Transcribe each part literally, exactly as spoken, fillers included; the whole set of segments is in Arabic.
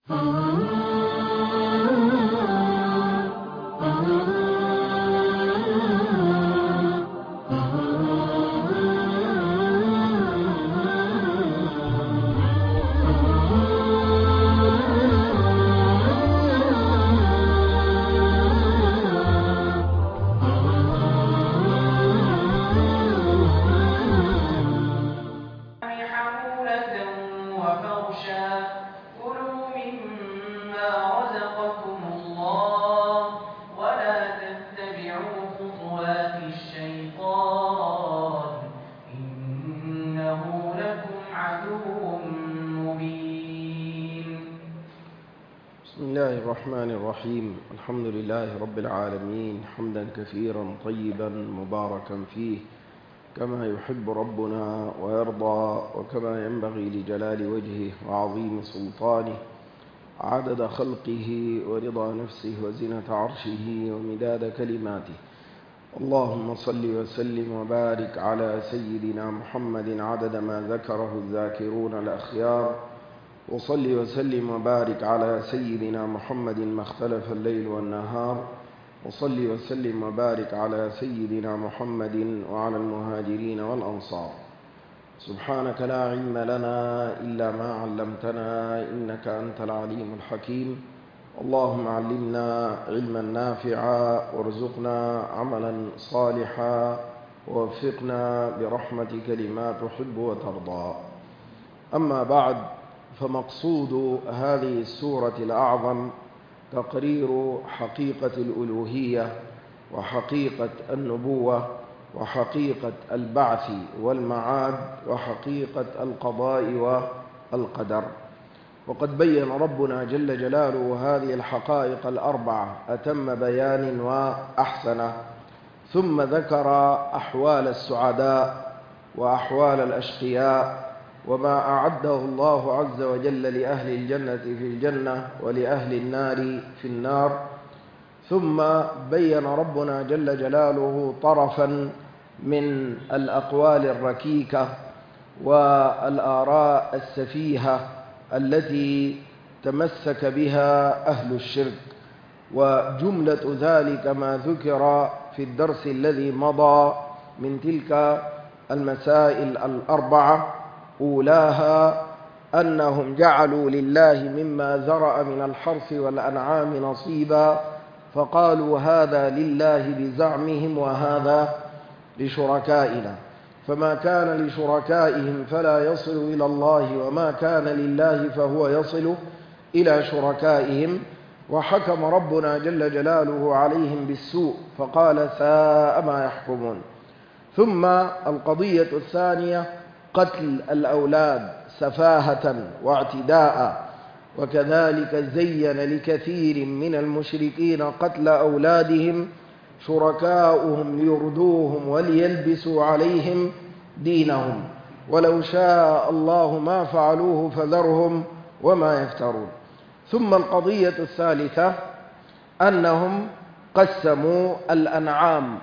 الرحمن الرحيم. الحمد لله رب العالمين، حمدا كثيرا طيبا مباركا فيه كما يحب ربنا ويرضى، وكما ينبغي لجلال وجهه وعظيم سلطانه، عدد خلقه ورضا نفسه وزنة عرشه ومداد كلماته. اللهم صل وسلم وبارك على سيدنا محمد عدد ما ذكره الذاكرون الأخيار، وصل وسلم وبارك على سيدنا محمد ما اختلف الليل والنهار، وصل وسلم وبارك على سيدنا محمد وعلى المهاجرين والأنصار. سبحانك لا علم لنا إلا ما علمتنا، إنك أنت العليم الحكيم. اللهم علمنا علما نافعا، وارزقنا عملا صالحا، ووفقنا برحمتك لما تحب وترضى. أما بعد، فمقصود هذه السورة الأعظم تقرير حقيقة الألوهية وحقيقة النبوة وحقيقة البعث والمعاد وحقيقة القضاء والقدر. وقد بين ربنا جل جلاله هذه الحقائق الأربعة أتم بيان وأحسنه، ثم ذكر أحوال السعداء وأحوال الأشقياء، وما أعده الله عز وجل لأهل الجنة في الجنة ولأهل النار في النار. ثم بين ربنا جل جلاله طرفا من الأقوال الركيكة والآراء السفيهة التي تمسك بها أهل الشرك، وجملة ذلك ما ذكر في الدرس الذي مضى من تلك المسائل الأربعة. أولاها أنهم جعلوا لله مما ذرأ من الحرث والأنعام نصيبا، فقالوا هذا لله بزعمهم وهذا لشركائنا، فما كان لشركائهم فلا يصل إلى الله، وما كان لله فهو يصل إلى شركائهم. وحكم ربنا جل جلاله عليهم بالسوء، فقال ساء ما يحكمون. ثم القضية الثانية قتل الأولاد سفاهة واعتداء، وكذلك زين لكثير من المشركين قتل أولادهم شركاؤهم ليردوهم وليلبسوا عليهم دينهم، ولو شاء الله ما فعلوه فذرهم وما يفترون. ثم القضية الثالثة أنهم قسموا الأنعام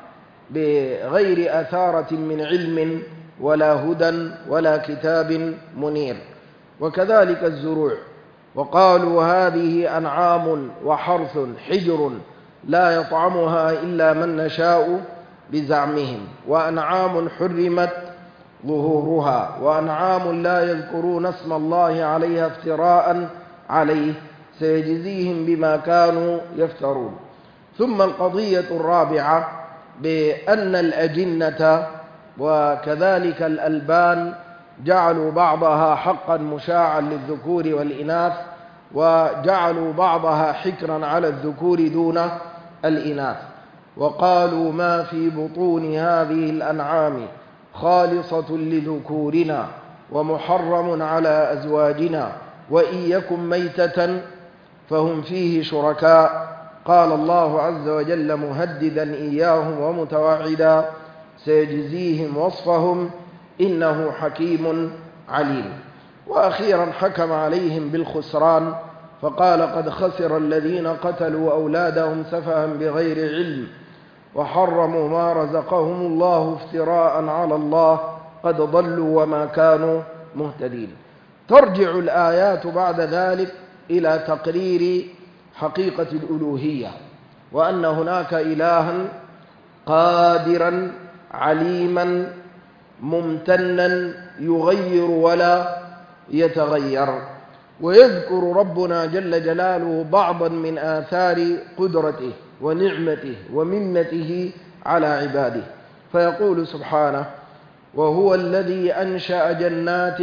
بغير أثارة من علم ولا هدى ولا كتاب منير، وكذلك الزروع، وقالوا هذه أنعام وحرث حجر لا يطعمها إلا من نشاء بزعمهم، وأنعام حرمت ظهورها، وأنعام لا يذكرون اسم الله عليها افتراء عليه، سيجزيهم بما كانوا يفترون. ثم القضية الرابعة بأن الأجنة وكذلك الألبان جعلوا بعضها حقا مشاعا للذكور والإناث، وجعلوا بعضها حكرا على الذكور دون الإناث، وقالوا ما في بطون هذه الأنعام خالصة لذكورنا ومحرم على أزواجنا، وإن يكن ميتة فهم فيه شركاء. قال الله عز وجل مهددا إياهم ومتوعدا سيجزيهم وصفهم إنه حكيم عليم. وأخيرا حكم عليهم بالخسران، فقال قد خسر الذين قتلوا أولادهم سفها بغير علم وحرموا ما رزقهم الله افتراء على الله قد ضلوا وما كانوا مهتدين. ترجع الآيات بعد ذلك إلى تقرير حقيقة الألوهية، وأن هناك إلها قادرا عليما ممتنا يغير ولا يتغير. ويذكر ربنا جل جلاله بعضا من آثار قدرته ونعمته ومنته على عباده، فيقول سبحانه: وهو الذي أنشأ جنات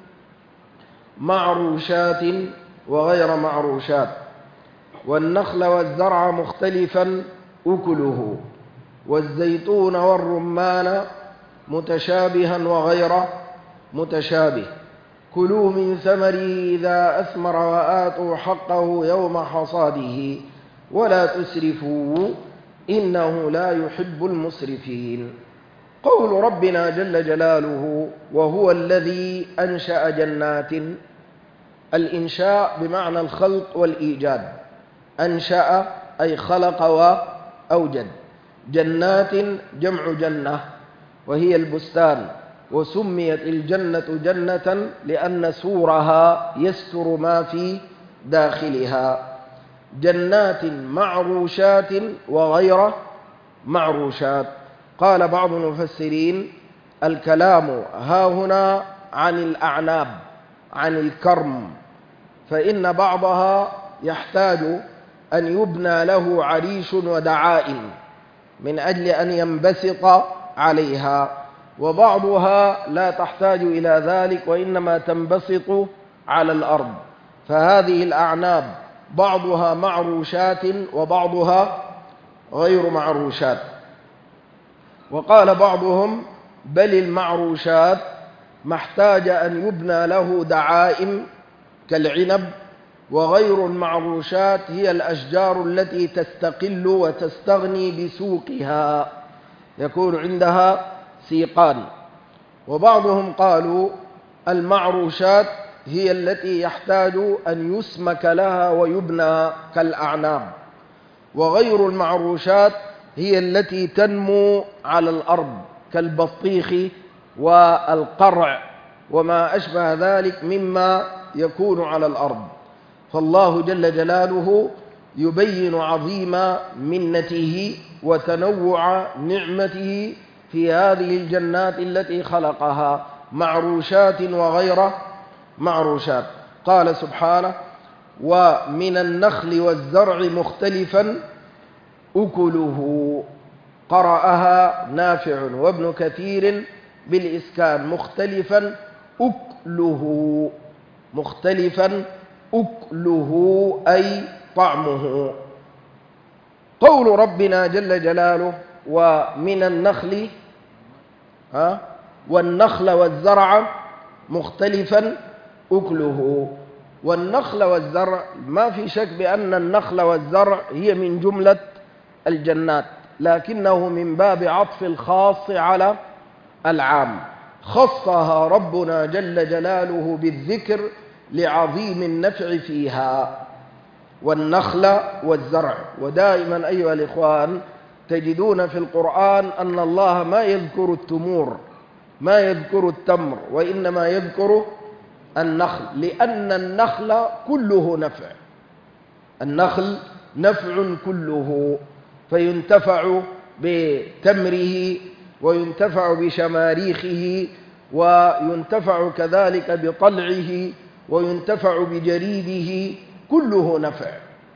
معروشات وغير معروشات والنخل والزرع مختلفا أكله والزيتون والرمان متشابها وغير متشابه كلوا من ثمره إذا أثمر وآتوا حقه يوم حصاده ولا تسرفوا إنه لا يحب المسرفين. قول ربنا جل جلاله: وهو الذي أنشأ جنات، الإنشاء بمعنى الخلق والإيجاد، أنشأ أي خلق وأوجد. جنات جمع جنة وهي البستان، وسميت الجنة جنة لأن سورها يستر ما في داخلها. جنات معروشات وغير معروشات. قال بعض المفسرين: الكلام ها هنا عن الأعناب، عن الكرم، فإن بعضها يحتاج أن يبنى له عريش ودعائم من أجل أن ينبسط عليها، وبعضها لا تحتاج إلى ذلك وإنما تنبسط على الأرض. فهذه الأعناب بعضها معروشات وبعضها غير معروشات. وقال بعضهم: بل المعروشات محتاج أن يبنى له دعائم كالعنب، وغير المعروشات هي الأشجار التي تستقل وتستغني بسوقها، يكون عندها سيقان. وبعضهم قالوا: المعروشات هي التي يحتاج أن يسمك لها ويبنى كالأعناب، وغير المعروشات هي التي تنمو على الأرض كالبطيخ والقرع وما أشبه ذلك مما يكون على الأرض. فالله جل جلاله يبين عظيم منته وتنوع نعمته في هذه الجنات التي خلقها، معروشات وغير معروشات. قال سبحانه: ومن النخل والزرع مختلفا أكله. قرأها نافع وابن كثير بالإسكان: مختلفا أكله، مختلفا أكله أي طعمه. قول ربنا جل جلاله: ومن النخل ها والنخل والزرع مختلفا أكله. والنخل والزرع ما في شك بأن النخل والزرع هي من جملة الجنات، لكنه من باب عطف الخاص على العام، خصها ربنا جل جلاله بالذكر لعظيم النفع فيها. والنخل والزرع. ودائما أيها الإخوان تجدون في القرآن أن الله ما يذكر التمور، ما يذكر التمر، وإنما يذكر النخل، لأن النخل كله نفع، النخل نفع كله، فينتفع بتمره وينتفع بشماريخه وينتفع كذلك بطلعه وينتفع بجريده، كله نفع.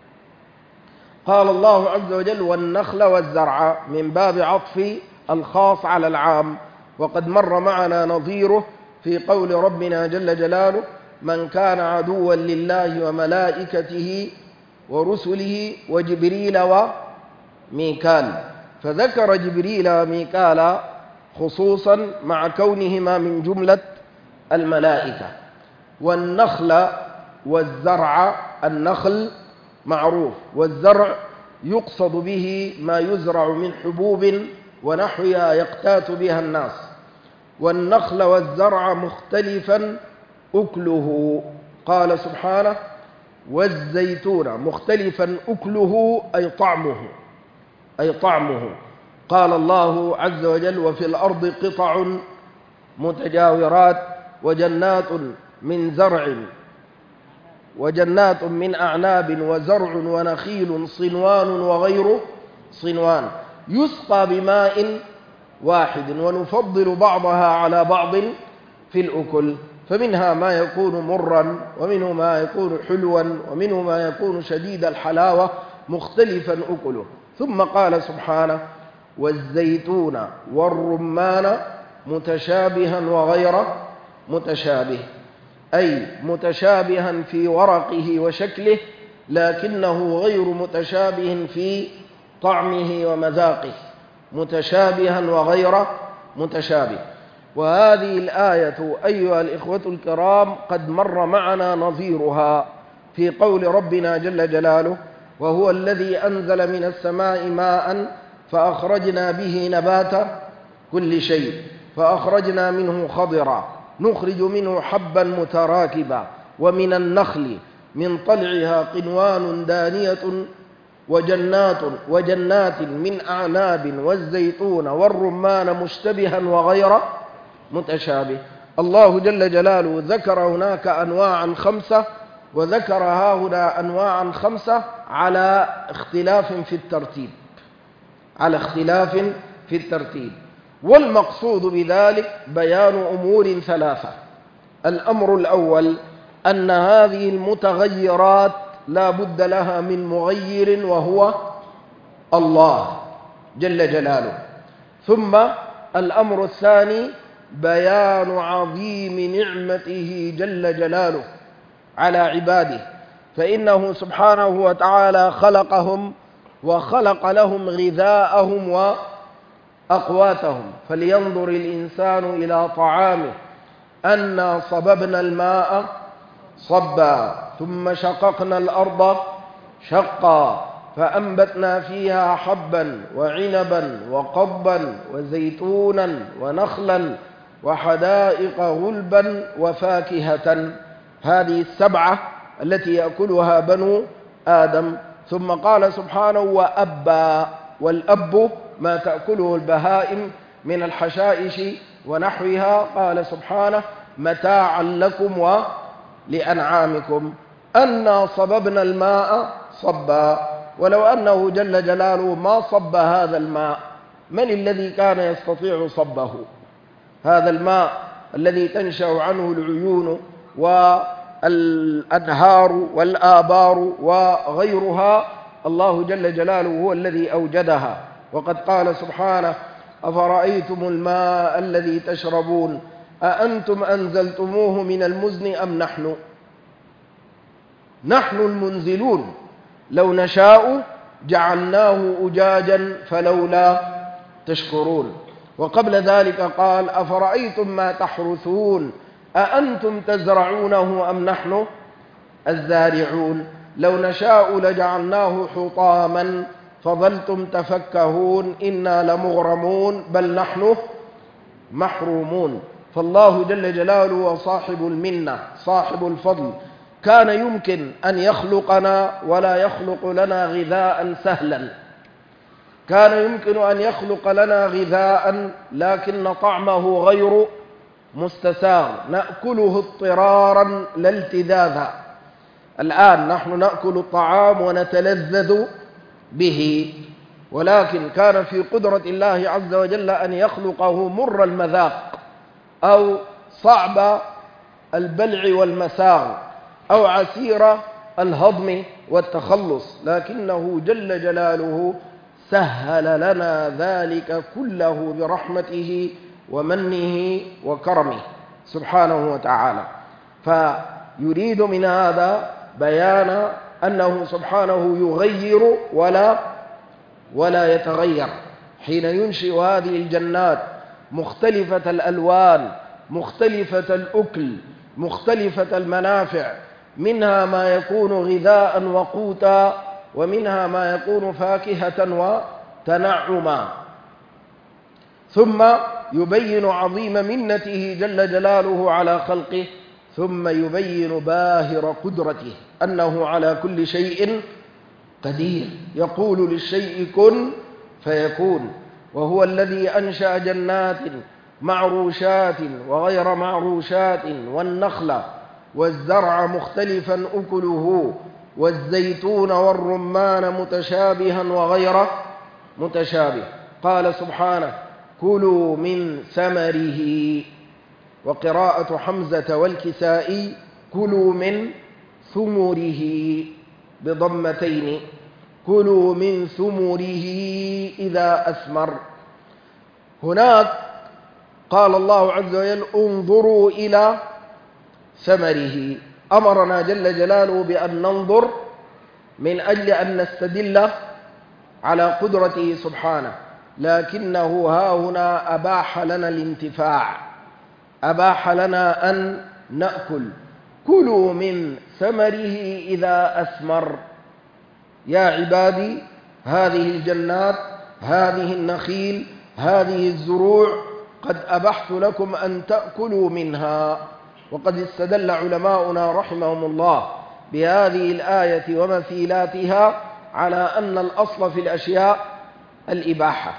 قال الله عز وجل: والنخل والزرع، من باب عطف الخاص على العام. وقد مر معنا نظيره في قول ربنا جل جلاله: من كان عدوا لله وملائكته ورسله وجبريل وميكال، فذكر جبريل وميكال خصوصا مع كونهما من جملة الملائكة. والنخل والزرع، النخل معروف، والزرع يقصد به ما يزرع من حبوب ونحوها يقتات بها الناس. والنخل والزرع مختلفا أكله. قال سبحانه: والزيتون مختلفا أكله أي طعمه، أي طعمه. قال الله عز وجل: وفي الأرض قطع متجاورات وجنات من زرع وجنات من أعناب وزرع ونخيل صنوان وغير صنوان يسقى بماء واحد ونفضل بعضها على بعض في الأكل فمنها ما يكون مرا ومنه ما يكون حلوا ومنه ما يكون شديد الحلاوة مختلفا أكله. ثم قال سبحانه والزيتون والرمان متشابها وغير متشابه، أي متشابها في ورقه وشكله لكنه غير متشابه في طعمه ومذاقه، متشابها وغير متشابه. وهذه الآية أيها الإخوة الكرام قد مر معنا نظيرها في قول ربنا جل جلاله وهو الذي أنزل من السماء ماء فأخرجنا به نبات كل شيء فأخرجنا منه خضرا نخرج منه حبا متراكبا ومن النخل من طلعها قنوان دانية وجنات وجنات من أعناب والزيتون والرمان مشتبها وغير متشابه. الله جل جلاله ذكر هناك أنواعا خمسة وذكر هنا أنواعا خمسة على اختلاف في الترتيب على اختلاف في الترتيب والمقصود بذلك بيان أمور ثلاثة. الأمر الأول أن هذه المتغيرات لا بد لها من مغير وهو الله جل جلاله. ثم الأمر الثاني بيان عظيم نعمته جل جلاله على عباده، فإنه سبحانه وتعالى خلقهم وخلق لهم غذاءهم وأقواتهم. فلينظر الإنسان إلى طعامه أنا صببنا الماء صبا ثم شققنا الأرض شقا فأنبتنا فيها حبا وعنبا وقضبا وزيتونا ونخلا وحدائق غلبا وفاكهة، هذه السبعة التي يأكلها بنو آدم. ثم قال سبحانه وأبا، والأب ما تأكله البهائم من الحشائش ونحوها، قال سبحانه متاعا لكم ولأنعامكم. أنا صببنا الماء صبا، ولو أنه جل جلاله ما صب هذا الماء من الذي كان يستطيع صبه؟ هذا الماء الذي تنشأ عنه العيون والأنهار والآبار وغيرها، الله جل جلاله هو الذي أوجدها. وقد قال سبحانه أفرأيتم الماء الذي تشربون أأنتم أنزلتموه من المزن أم نحن نحن المنزلون لو نشاء جعلناه أجاجا فلولا تشكرون. وقبل ذلك قال أفرأيتم ما تحرثون أأنتم تزرعونه أم نحن الزارعون لو نشاء لجعلناه حطاما فظلتم تفكهون إنا لمغرمون بل نحن محرومون. فالله جل جلاله وصاحب المنة صاحب الفضل كان يمكن أن يخلقنا ولا يخلق لنا غذاء سهلا، كان يمكن أن يخلق لنا غذاء لكن طعمه غير مستساغ نأكله اضطرارا لا التذاذا. الآن نحن نأكل الطعام ونتلذذ به، ولكن كان في قدرة الله عز وجل أن يخلقه مر المذاق أو صعب البلع والمساغ أو عسير الهضم والتخلص، لكنه جل جلاله سهل لنا ذلك كله برحمته ومنه وكرمه سبحانه وتعالى. فيريد من هذا بيان أنه سبحانه يغير ولا ولا يتغير حين ينشئ هذه الجنات مختلفة الألوان مختلفة الأكل مختلفة المنافع، منها ما يكون غذاء وقوتا ومنها ما يكون فاكهة وتنعما. ثم يبين عظيم منته جل جلاله على خلقه، ثم يبين باهر قدرته أنه على كل شيء قدير، يقول للشيء كن فيكون. وهو الذي أنشأ جنات معروشات وغير معروشات والنخل والزرع مختلفا أكله والزيتون والرمان متشابها وغير متشابه. قال سبحانه كلوا من ثمره. وقراءة حمزة والكسائي كلوا من ثمره بضمتين، كلوا من ثمره إذا أثمر. هناك قال الله عز وجل انظروا إلى ثمره، أمرنا جل جلاله بأن ننظر من أجل أن نستدل على قدرته سبحانه، لكنه ها هنا أباح لنا الانتفاع، أباح لنا أن نأكل. كلوا من ثمره إذا أثمر. يا عبادي هذه الجنات، هذه النخيل، هذه الزروع قد أبحت لكم أن تأكلوا منها. وقد استدل علماؤنا رحمهم الله بهذه الآية ومثيلاتها على أن الأصل في الأشياء الإباحة،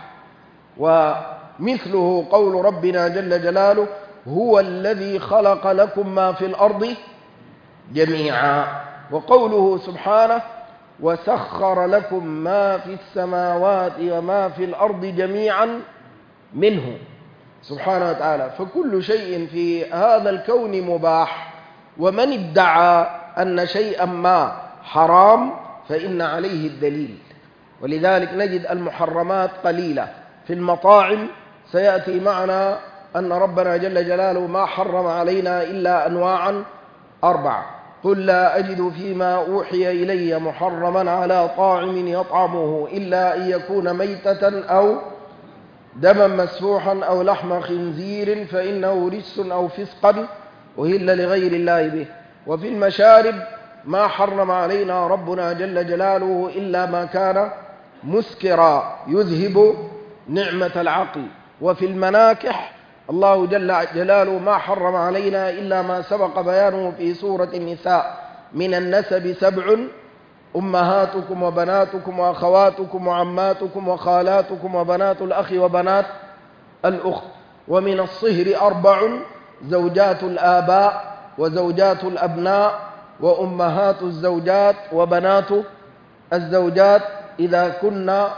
ومثله قول ربنا جل جلاله هو الذي خلق لكم ما في الأرض جميعا، وقوله سبحانه وسخر لكم ما في السماوات وما في الأرض جميعا منه سبحانه وتعالى. فكل شيء في هذا الكون مباح، ومن ادعى أن شيئا ما حرام فإن عليه الدليل. ولذلك نجد المحرمات قليلة. في المطاعم سيأتي معنا أن ربنا جل جلاله ما حرم علينا إلا أنواعا أربعة. قل لا أجد فيما أوحي إلي محرما على طاعم يطعمه إلا أن يكون ميتة أو دما مسفوحا أو لحم خنزير فإنه رجس أو فسقا أهل لغير الله به. وفي المشارب ما حرم علينا ربنا جل جلاله إلا ما كان مسكرا يذهب نعمة العقل. وفي المناكح الله جل جلاله ما حرم علينا إلا ما سبق بيانه في سورة النساء من النسب سبع أمهاتكم وبناتكم وأخواتكم وعماتكم وخالاتكم وبنات الأخ وبنات الأخت. ومن الصهر أربع زوجات الآباء وزوجات الأبناء وأمهات الزوجات وبنات الزوجات إذا كنا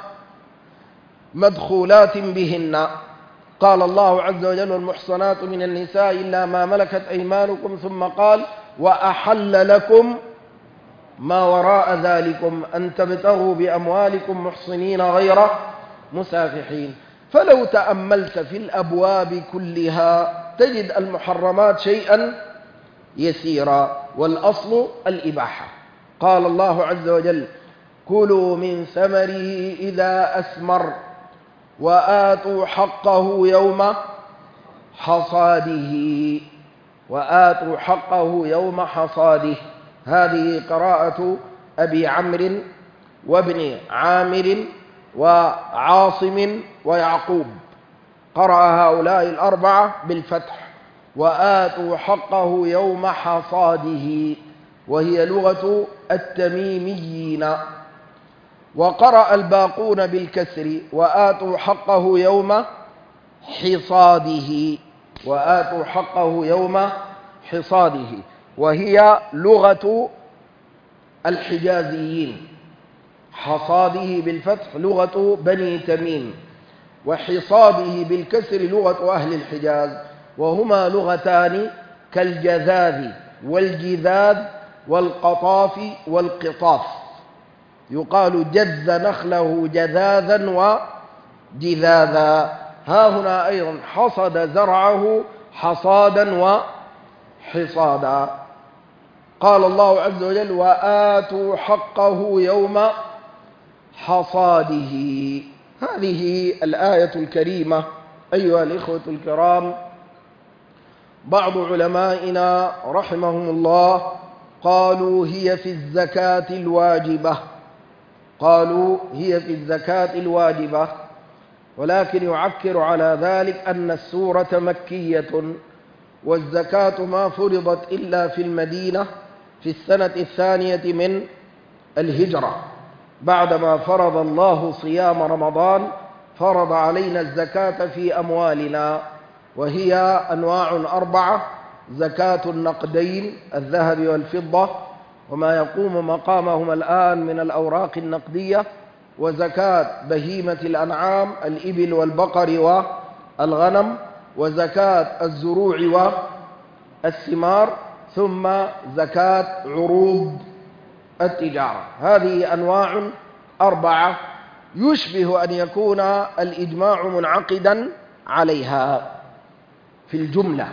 مدخولات بهن. قال الله عز وجل المحصنات من النساء إلا ما ملكت أيمانكم، ثم قال وأحل لكم ما وراء ذلكم أن تبتغوا بأموالكم محصنين غير مسافحين. فلو تأملت في الأبواب كلها تجد المحرمات شيئا يسيرا، والأصل الإباحة. قال الله عز وجل كلوا من ثمره إذا أثمر وآتوا حقه يوم حصاده، وآتوا حقه يوم حصاده. هذه قراءة أبي عمرو وابن عامر وعاصم ويعقوب، قرأ هؤلاء الأربعة بالفتح. وآتوا حقه يوم حصاده وهي لغة التميميين. وقرأ الباقون بالكسر وآتوا حقه يوم حصاده، وآتوا حقه يوم حصاده وهي لغة الحجازيين. حصاده بالفتح لغة بني تميم، وحصاده بالكسر لغة أهل الحجاز، وهما لغتان كالجذاذ والجذاذ والقطاف والقطاف. يقال جذ نخله جذاذا وجذاذا. ها هنا أيضا حصد زرعه حصادا وحصادا. قال الله عز وجل وآتوا حقه يوم حصاده. هذه الآية الكريمة أيها الإخوة الكرام بعض علمائنا رحمهم الله قالوا هي في الزكاة الواجبة، قالوا هي في الزكاة الواجبة، ولكن يعكر على ذلك أن السورة مكية، والزكاة ما فرضت إلا في المدينة في السنة الثانية من الهجرة، بعدما فرض الله صيام رمضان فرض علينا الزكاة في أموالنا، وهي أنواع أربعة: زكاة النقدين الذهب والفضة وما يقوم مقامهما الآن من الأوراق النقدية، وزكاة بهيمة الأنعام الإبل والبقر والغنم، وزكاة الزروع والثمار، ثم زكاة عروض التجارة. هذه أنواع أربعة يشبه أن يكون الإجماع منعقدا عليها في الجملة.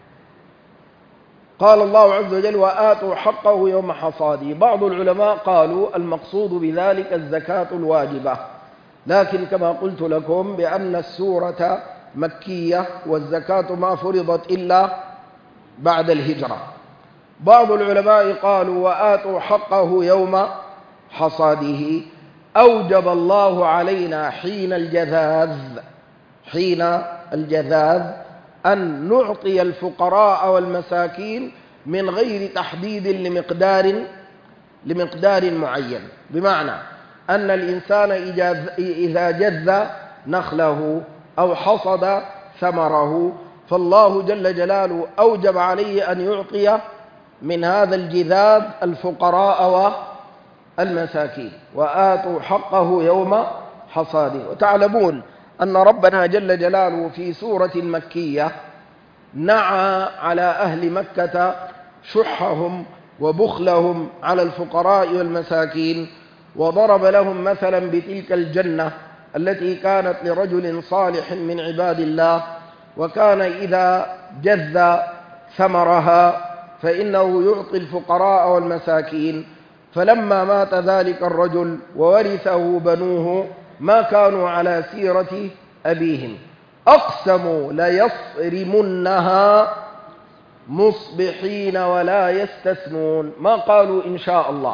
قال الله عز وجل: وآتوا حقه يوم حصاده. بعض العلماء قالوا المقصود بذلك الزكاة الواجبة، لكن كما قلت لكم بأن السورة مكية والزكاة ما فرضت إلا بعد الهجرة. بعض العلماء قالوا وآتوا حقه يوم حصاده، أوجب الله علينا حين الجذاذ حين الجذاذ أن نعطي الفقراء والمساكين من غير تحديد لمقدار لمقدار معين، بمعنى أن الإنسان إذا جذ نخله أو حصد ثمره فالله جل جلاله أوجب عليه أن يعطي من هذا الجذاذ الفقراء والمساكين. وآتوا حقه يوم حصاده. وتعلمون أن ربنا جل جلاله في سورة مكية نعى على أهل مكة شحهم وبخلهم على الفقراء والمساكين، وضرب لهم مثلا بتلك الجنة التي كانت لرجل صالح من عباد الله، وكان إذا جذ ثمرها فإنه يعطي الفقراء والمساكين. فلما مات ذلك الرجل وورثه بنوه ما كانوا على سيرة أبيهم، أقسموا ليصرمنها مصبحين ولا يستثنون، ما قالوا إن شاء الله.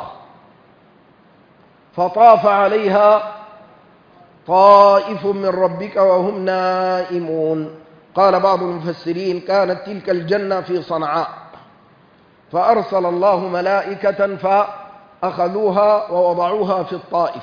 فطاف عليها طائف من ربك وهم نائمون. قال بعض المفسرين كانت تلك الجنة في صنعاء، فأرسل الله ملائكة فأخذوها ووضعوها في الطائف،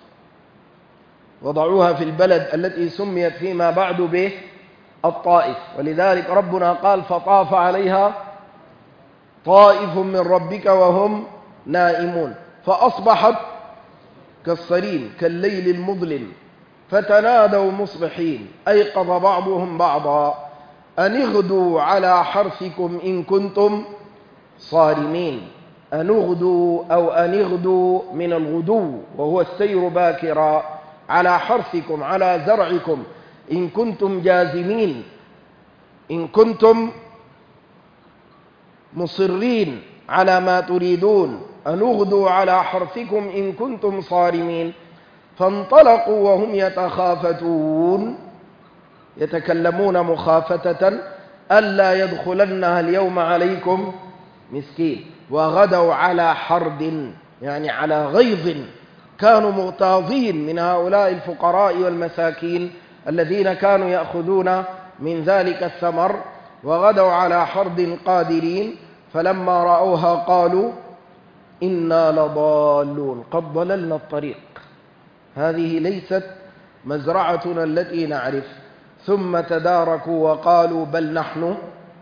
وضعوها في البلد التي سميت فيما بعد به الطائف. ولذلك ربنا قال فطاف عليها طائف من ربك وهم نائمون، فأصبحت كالصريم كالليل المظلم، فتنادوا مصبحين أيقظ بعضهم بعضا أن اغدوا على حرثكم إن كنتم صارمين. أن اغدوا أو أن اغدوا من الغدو وهو السير باكرا، على حرثكم على زرعكم إن كنتم جازمين، إن كنتم مصرين على ما تريدون، أن اغدوا على حرثكم إن كنتم صارمين. فانطلقوا وهم يتخافتون، يتكلمون مخافتة ألا يدخلنها اليوم عليكم مسكين، وغدوا على حرد يعني على غيظ، كانوا مغتاظين من هؤلاء الفقراء والمساكين الذين كانوا يأخذون من ذلك الثمر، وغدوا على حرد قادرين. فلما رأوها قالوا إنا لضالون، قد ضللنا الطريق، هذه ليست مزرعتنا التي نعرف. ثم تداركوا وقالوا بل نحن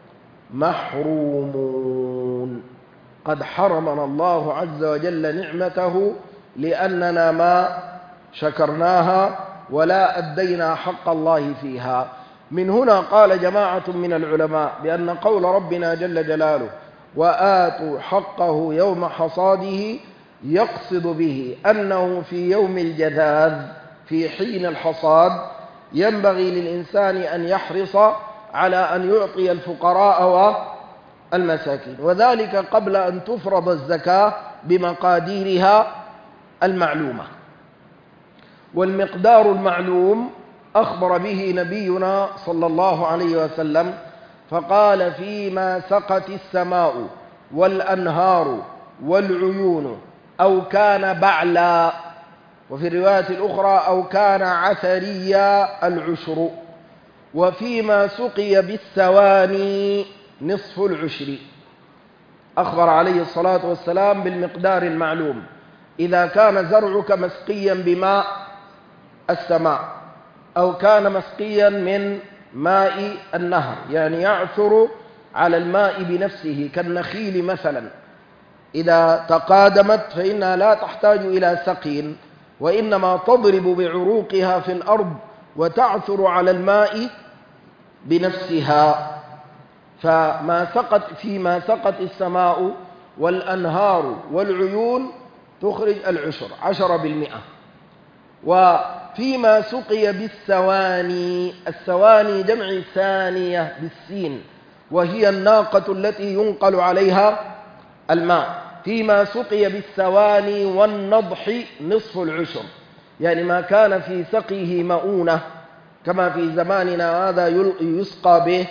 محرومون، قد حرمنا الله عز وجل نعمته لأننا ما شكرناها ولا أدينا حق الله فيها. من هنا قال جماعة من العلماء بأن قول ربنا جل جلاله وآتوا حقه يوم حصاده يقصد به أنه في يوم الجذاذ في حين الحصاد ينبغي للإنسان أن يحرص على أن يعطي الفقراء والمساكين، وذلك قبل أن تفرض الزكاة بمقاديرها المعلومة. والمقدار المعلوم أخبر به نبينا صلى الله عليه وسلم فقال فيما سقت السماء والأنهار والعيون أو كان بعلا، وفي الرواية الأخرى أو كان عثريا العشر، وفيما سقي بالسواني نصف العشر. أخبر عليه الصلاة والسلام بالمقدار المعلوم. إذا كان زرعك مسقيا بماء السماء أو كان مسقيا من ماء النهر، يعني يعثر على الماء بنفسه، كالنخيل مثلا إذا تقادمت فإنها لا تحتاج إلى سقي، وإنما تضرب بعروقها في الأرض وتعثر على الماء بنفسها. فما سقط فيما سقط السماء والأنهار والعيون تخرج العشر عشرة بالمئة. وفيما سقي بالسواني، السواني جمع ثانية بالسين، وهي الناقة التي ينقل عليها الماء. فيما سقي بالسواني والنضح نصف العشر، يعني ما كان في سقيه مؤونة كما في زماننا هذا يسقى به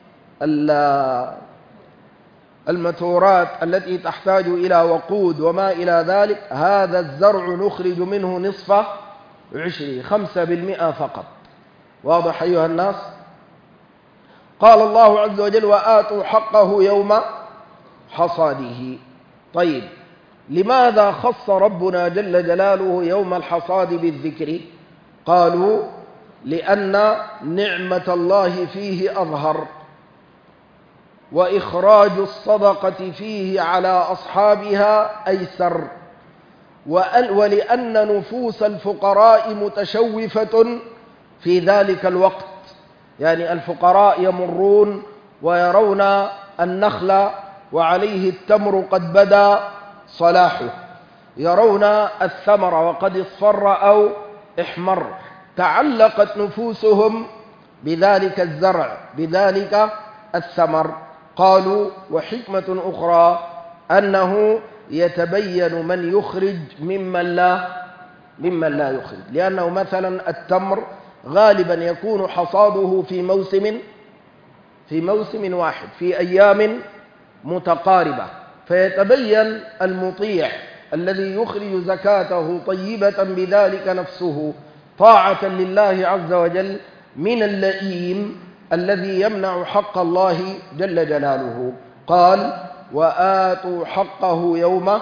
المتورات التي تحتاج إلى وقود وما إلى ذلك، هذا الزرع نخرج منه نصف عشره، خمسة بالمئة فقط. واضح أيها الناس؟ قال الله عز وجل وآتوا حقه يوم حصاده. طيب، لماذا خص ربنا جل جلاله يوم الحصاد بالذكر؟ قالوا لأن نعمة الله فيه أظهر، وإخراج الصدقة فيه على أصحابها أيسر، ولأن نفوس الفقراء متشوفة في ذلك الوقت. يعني الفقراء يمرون ويرون النخل وعليه التمر قد بدا صلاحه، يرون الثمر وقد اصفر أو احمر، تعلقت نفوسهم بذلك الزرع بذلك الثمر. قالوا وحكمة أخرى أنه يتبين من يخرج ممن لا ممن لا يخرج، لأنه مثلا التمر غالبا يكون حصاده في موسم في موسم واحد في أيام متقاربة، فيتبين المطيع الذي يخرج زكاته طيبة بذلك نفسه طاعة لله عز وجل من اللئيم الذي يمنع حق الله جل جلاله. قال وآتوا حقه يوم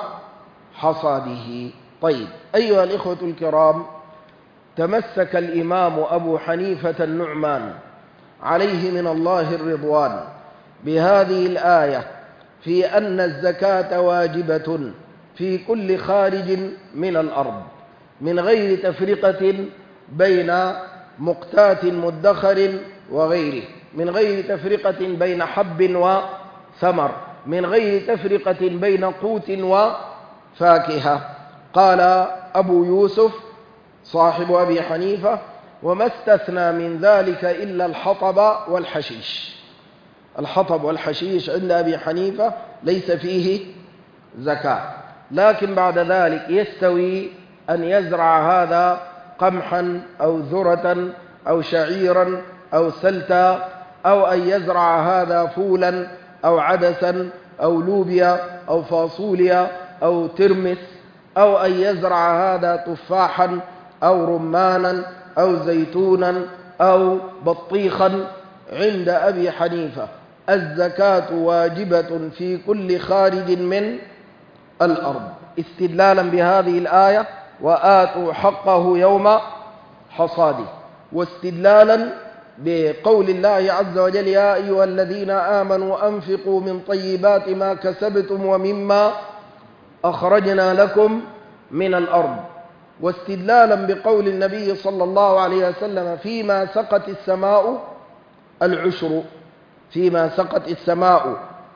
حصاده. طيب أيها الإخوة الكرام، تمسك الإمام أبو حنيفة النعمان عليه من الله الرضوان بهذه الآية في أن الزكاة واجبة في كل خارج من الأرض من غير تفرقة بين مقتات مدخر وغيره، من غير تفرقة بين حب وثمر، من غير تفرقة بين قوت وفاكهة. قال أبو يوسف صاحب أبي حنيفة وما استثنى من ذلك إلا الحطب والحشيش. الحطب والحشيش عند أبي حنيفة ليس فيه زكاة، لكن بعد ذلك يستوي أن يزرع هذا قمحا أو ذرة أو شعيرا أو سلتا، أو أن يزرع هذا فولا أو عدسا أو لوبيا أو فاصوليا أو ترمس، أو أن يزرع هذا تفاحا أو رمانا أو زيتونا أو بطيخا. عند أبي حنيفة الزكاة واجبة في كل خارج من الأرض، استدلالا بهذه الآية وآتوا حقه يوم حصاده، واستدلالا بقول الله عز وجل يا أيها الذين آمنوا أنفقوا من طيبات ما كسبتم ومما أخرجنا لكم من الأرض، واستدلالا بقول النبي صلى الله عليه وسلم فيما سقت السماء العشر، فيما سقت السماء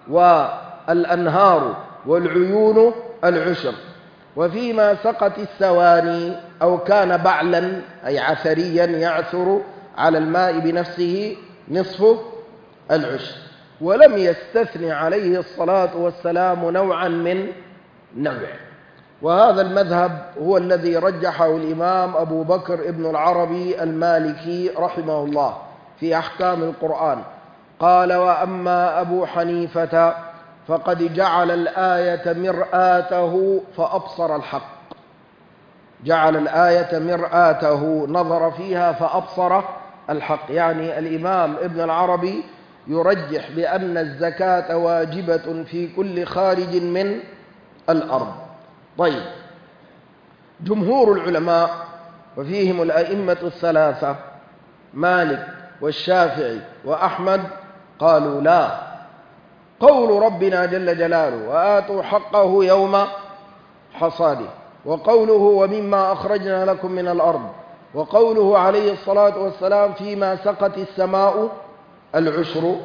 والأنهار والعيون العشر، وفيما سقت السواني أو كان بعلا أي عثريا يعثر على الماء بنفسه نصف العشر. ولم يستثن عليه الصلاة والسلام نوعا من نوع. وهذا المذهب هو الذي رجحه الإمام أبو بكر ابن العربي المالكي رحمه الله في أحكام القرآن. قال وأما أبو حنيفة فقد جعل الآية مرآته فأبصر الحق، جعل الآية مرآته نظر فيها فأبصر الحق، يعني الإمام ابن العربي يرجح بأن الزكاة واجبة في كل خارج من الأرض. طيب، جمهور العلماء وفيهم الأئمة الثلاثة مالك والشافعي وأحمد قالوا لا، قول ربنا جل جلاله وآتوا حقه يوم حصاده، وقوله ومما أخرجنا لكم من الأرض، وقوله عليه الصلاة والسلام فيما سقت السماء العشر،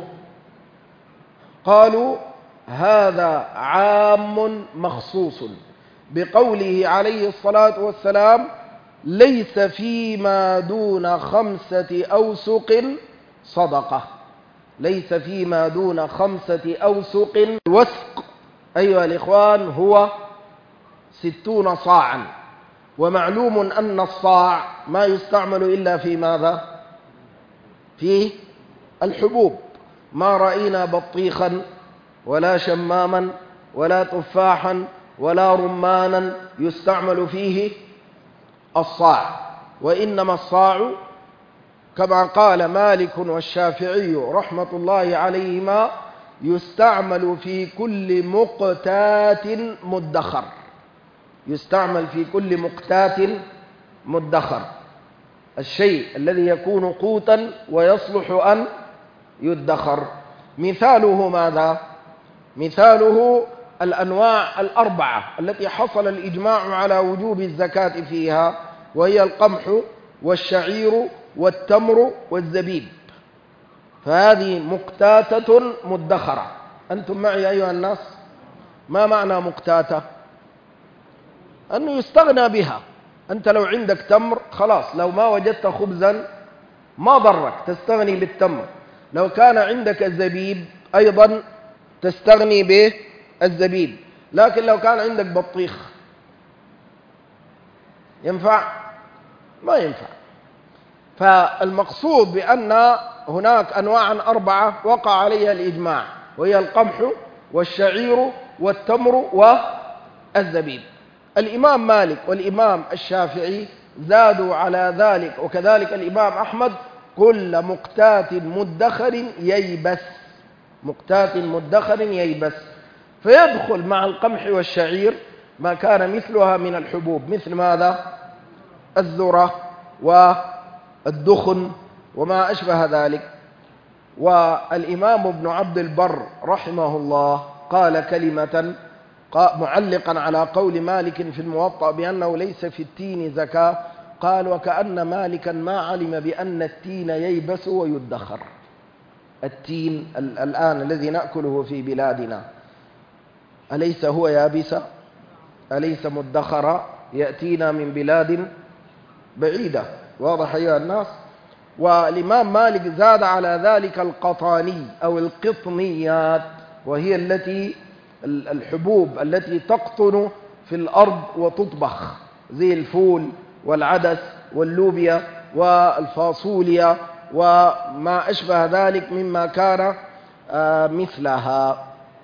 قالوا هذا عام مخصوص بقوله عليه الصلاة والسلام ليس فيما دون خمسة أوسق صدقة. ليس فيما دون خمسة أوسق. الوسق أيها الإخوان هو ستون صاعا، ومعلوم أن الصاع ما يستعمل إلا في ماذا؟ في الحبوب. ما رأينا بطيخا ولا شماما ولا تفاحا ولا رمانا يستعمل فيه الصاع، وإنما الصاع كما قال مالك والشافعي رحمة الله عليهما يستعمل في كل مقتات مدخر. يستعمل في كل مقتات مدخر، الشيء الذي يكون قوتا ويصلح أن يدخر. مثاله ماذا؟ مثاله الأنواع الأربعة التي حصل الإجماع على وجوب الزكاة فيها، وهي القمح والشعير والتمر والزبيب، فهذه مقتاتة مدخرة. أنتم معي أيها الناس؟ ما معنى مقتاتة؟ أنه يستغنى بها. أنت لو عندك تمر خلاص، لو ما وجدت خبزا ما ضرك، تستغني بالتمر. لو كان عندك الزبيب أيضا تستغني بالزبيب. لكن لو كان عندك بطيخ ينفع؟ ما ينفع. فالمقصود بأن هناك أنواعا أربعة وقع عليها الإجماع، وهي القمح والشعير والتمر والزبيب. الإمام مالك والإمام الشافعي زادوا على ذلك، وكذلك الإمام أحمد كل مقتات مدخر ييبس. مقتات مدخر ييبس، فيدخل مع القمح والشعير ما كان مثلها من الحبوب، مثل ماذا؟ الذرة والدخن وما أشبه ذلك. والإمام ابن عبد البر رحمه الله قال كلمة معلقا على قول مالك في الموطأ بأنه ليس في التين زكاة، قال وكأن مالكا ما علم بأن التين ييبس ويدخر. التين الآن الذي نأكله في بلادنا أليس هو يابس؟ أليس مدخرا؟ يأتينا من بلاد بعيدة. واضح أيها الناس؟ والإمام مالك زاد على ذلك القطاني أو القطنيات، وهي التي الحبوب التي تقطن في الأرض وتطبخ، زي الفول والعدس واللوبيا والفاصوليا وما أشبه ذلك مما كان مثلها.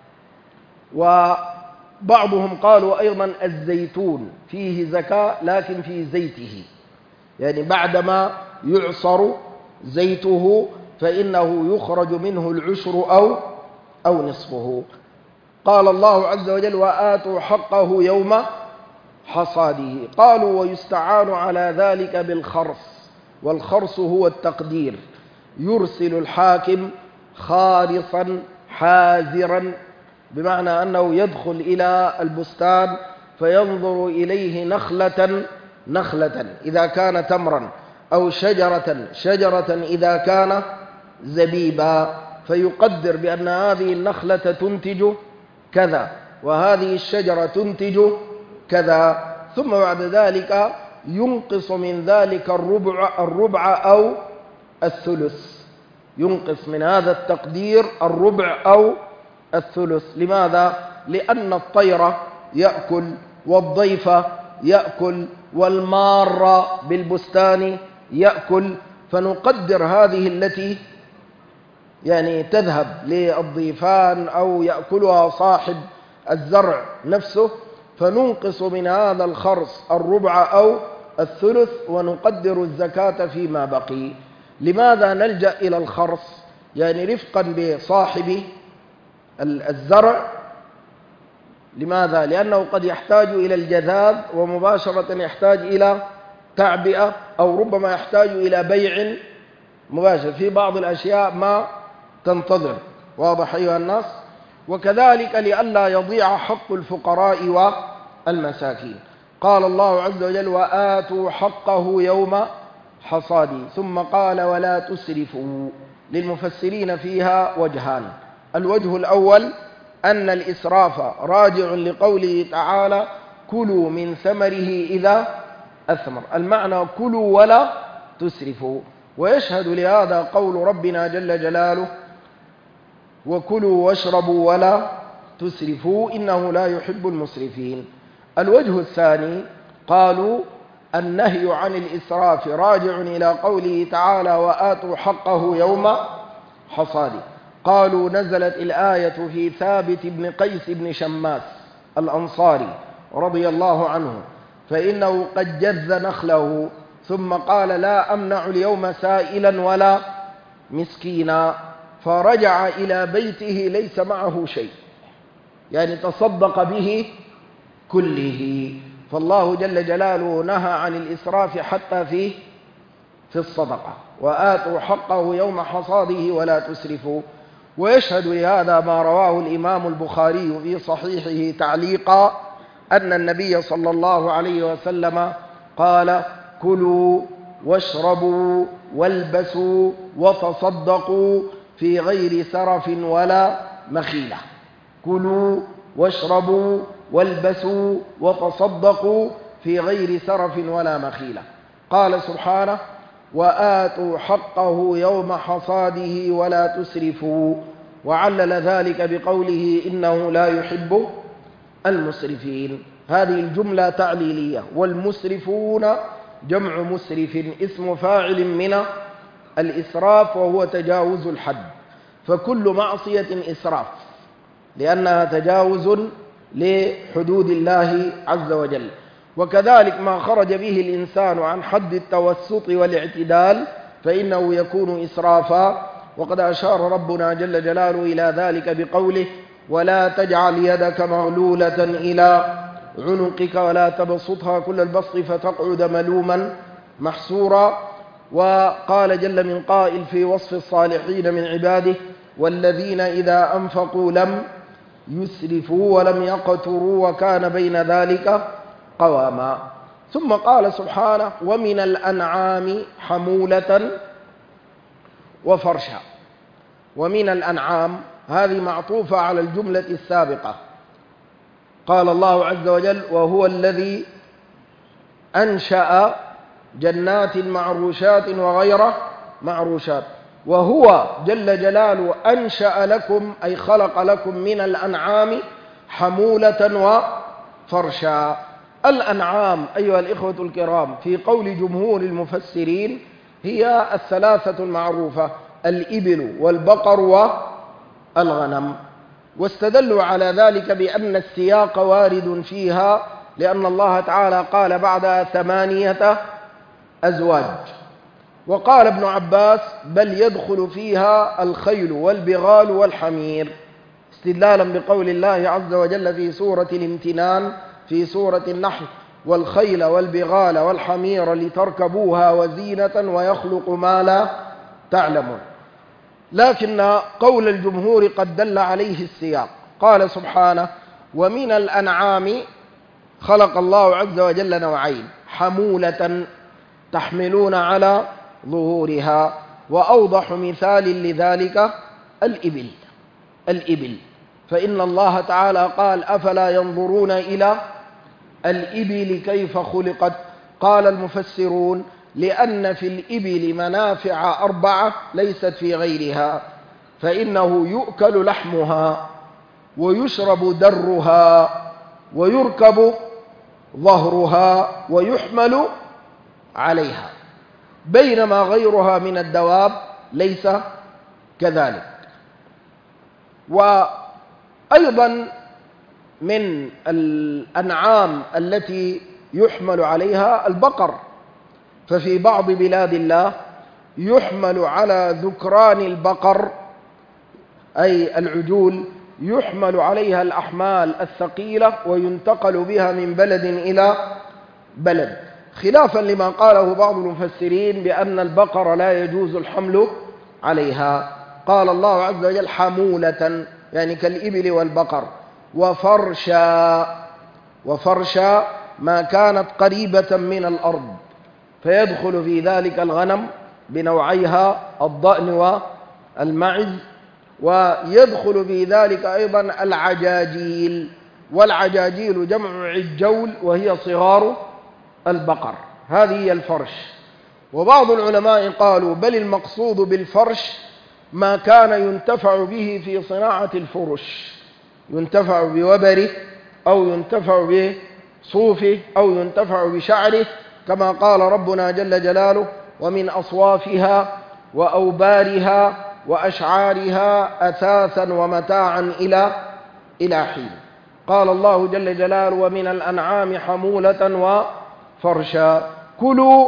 وبعضهم قالوا أيضا الزيتون فيه زكاة لكن في زيته، يعني بعدما يعصر زيته فإنه يخرج منه العشر أو أو نصفه. قال الله عز وجل وآتوا حقه يوم حصاده. قالوا ويستعان على ذلك بالخرص، والخرص هو التقدير. يرسل الحاكم خارصا حازرا، بمعنى أنه يدخل إلى البستان فينظر إليه نخلة نخلة إذا كان تمرا، أو شجرة شجرة إذا كان زبيبا، فيقدر بأن هذه النخلة تنتج كذا وهذه الشجرة تنتج كذا، ثم بعد ذلك ينقص من ذلك الربع الربع أو الثلث. ينقص من هذا التقدير الربع أو الثلث. لماذا؟ لأن الطير يأكل والضيف يأكل والمار بالبستان يأكل، فنقدر هذه التي يعني تذهب للضيفان أو يأكلها صاحب الزرع نفسه، فننقص من هذا الخرص الربع أو الثلث ونقدر الزكاة فيما بقي. لماذا نلجأ إلى الخرص؟ يعني رفقا بصاحب الزرع. لماذا؟ لأنه قد يحتاج إلى الجذاذ ومباشرة يحتاج إلى تعبئة، أو ربما يحتاج إلى بيع مباشر في بعض الأشياء ما تنتظر. واضح أيها الناس؟ وكذلك لئلا يضيع حق الفقراء والمساكين. قال الله عز وجل وآتوا حقه يوم حصاده، ثم قال ولا تسرفوا. للمفسرين فيها وجهان: الوجه الأول أن الإسراف راجع لقوله تعالى كلوا من ثمره إذا أثمر، المعنى كلوا ولا تسرفوا. ويشهد لهذا قول ربنا جل جلاله وكلوا واشربوا ولا تسرفوا إنه لا يحب المسرفين. الوجه الثاني قالوا النهي عن الإسراف راجع إلى قوله تعالى وآتوا حقه يوم حصاده. قالوا نزلت الآية في ثابت بن قيس بن شماس الأنصاري رضي الله عنه، فإنه قد جذ نخله ثم قال لا أمنع اليوم سائلا ولا مسكينا، فرجع إلى بيته ليس معه شيء، يعني تصدق به كله. فالله جل جلاله نهى عن الإسراف حتى في في الصدقة، وآتوا حقه يوم حصاده ولا تسرفوا. ويشهد لهذا ما رواه الإمام البخاري في صحيحه تعليقا أن النبي صلى الله عليه وسلم قال كلوا واشربوا والبسوا وتصدقوا في غير سرف ولا مخيلة. كلوا واشربوا والبسوا وتصدقوا في غير سرف ولا مخيلة. قال سبحانه وآتوا حقه يوم حصاده ولا تسرفوا، وعلل ذلك بقوله إنه لا يحب المسرفين. هذه الجملة تعليلية. والمسرفون جمع مسرف اسم فاعل من الإسراف وهو تجاوز الحد، فكل معصية إسراف لأنها تجاوز لحدود الله عز وجل. وكذلك ما خرج به الإنسان عن حد التوسط والاعتدال فإنه يكون إسرافا، وقد أشار ربنا جل جلاله إلى ذلك بقوله ولا تجعل يدك مغلولة إلى عنقك ولا تبسطها كل البسط فتقعد ملوما محسورا. وقال جل من قائل في وصف الصالحين من عباده والذين إذا أنفقوا لم يسرفوا ولم يقتروا وكان بين ذلك قواما. ثم قال سبحانه ومن الأنعام حمولة وفرشا. ومن الأنعام هذه معطوفة على الجملة السابقة. قال الله عز وجل وهو الذي أنشأ جنات معروشات وغير معروشات، وهو جل جلاله أنشأ لكم أي خلق لكم من الأنعام حمولة وفرشا. الأنعام أيها الإخوة الكرام في قول جمهور المفسرين هي الثلاثة المعروفة الإبل والبقر والغنم، واستدلوا على ذلك بأن السياق وارد فيها لأن الله تعالى قال بعدها ثمانية أزواج. وقال ابن عباس بل يدخل فيها الخيل والبغال والحمير، استدلالا بقول الله عز وجل في سورة الامتنان في سورة النحل والخيل والبغال والحمير لتركبوها وزينة ويخلق ما لا تعلمون. لكن قول الجمهور قد دل عليه السياق. قال سبحانه ومن الأنعام خلق الله عز وجل نوعين حمولة تحملون على ظهورها، وأوضح مثال لذلك الإبل. الإبل فإن الله تعالى قال أفلا ينظرون إلى الإبل كيف خلقت. قال المفسرون لأن في الإبل منافع أربعة ليست في غيرها، فإنه يؤكل لحمها ويشرب درها ويركب ظهرها ويحمل عليها، بينما غيرها من الدواب ليس كذلك. وأيضا من الأنعام التي يحمل عليها البقر، ففي بعض بلاد الله يحمل على ذكران البقر أي العجول يحمل عليها الأحمال الثقيلة وينتقل بها من بلد إلى بلد، خلافا لما قاله بعض المفسرين بأن البقر لا يجوز الحمل عليها. قال الله عز وجل حمولة يعني كالإبل والبقر. وفرشا، وفرشا ما كانت قريبة من الأرض، فيدخل في ذلك الغنم بنوعيها الضأن والمعز، ويدخل في ذلك أيضا العجاجيل، والعجاجيل جمع عجول وهي صغار البقر. هذه هي الفرش. وبعض العلماء قالوا بل المقصود بالفرش ما كان ينتفع به في صناعة الفرش، ينتفع بوبره أو ينتفع بصوفه أو ينتفع بشعره، كما قال ربنا جل جلاله: ومن أصوافها وأوبارها وأشعارها أثاثا ومتاعا إلى إلى حين. قال الله جل جلاله: ومن الأنعام حمولة وفرشا، كلوا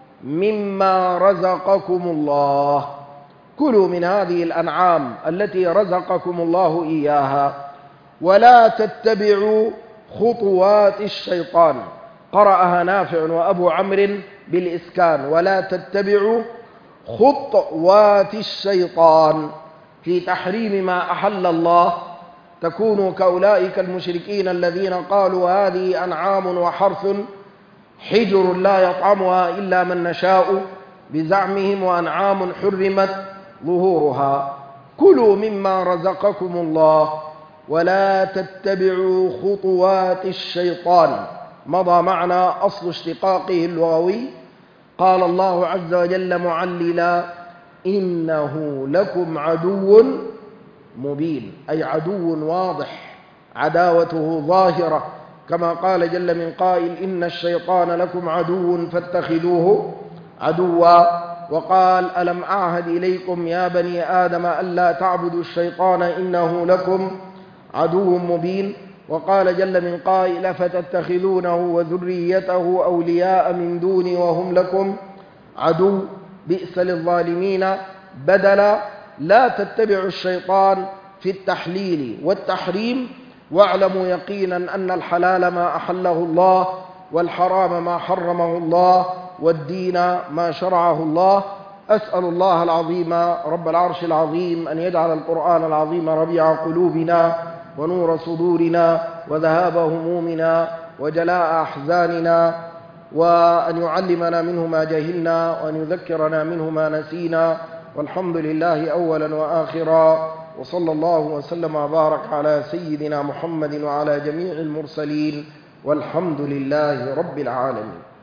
مما رزقكم الله، كلوا من هذه الأنعام التي رزقكم الله إياها، ولا تتبعوا خطوات الشيطان. قرأها نافع وأبو عمرو بالإسكان: ولا تتبعوا خطوات الشيطان، في تحريم ما أحل الله. تكونوا كأولئك المشركين الذين قالوا هذه أنعام وحرث حجر لا يطعمها إلا من نشاء بزعمهم، وأنعام حرمت ظهورها. كلوا مما رزقكم الله ولا تتبعوا خطوات الشيطان. مضى معنا أصل اشتقاقه اللغوي. قال الله عز وجل معللا: إنه لكم عدو مبين، أي عدو واضح، عداوته ظاهرة، كما قال جل من قائل: إن الشيطان لكم عدو فاتخذوه عدوا. وقال: ألم أعهد إليكم يا بني آدم ألا تعبدوا الشيطان إنه لكم عدو مبين. وقال جل من قائل: فتتخذونه وذريته أولياء من دوني وهم لكم عدو، بئس للظالمين بدلا. لا تتبعوا الشيطان في التحليل والتحريم، واعلموا يقينا أن الحلال ما أحله الله، والحرام ما حرمه الله، والدين ما شرعه الله. أسأل الله العظيم رب العرش العظيم أن يجعل القرآن العظيم ربيع قلوبنا ونور صدورنا وذهاب همومنا وجلاء أحزاننا، وأن يعلمنا منه ما جهلنا وأن يذكرنا منه ما نسينا. والحمد لله أولا وآخرا، وصلى الله وسلم وبارك على سيدنا محمد وعلى جميع المرسلين، والحمد لله رب العالمين.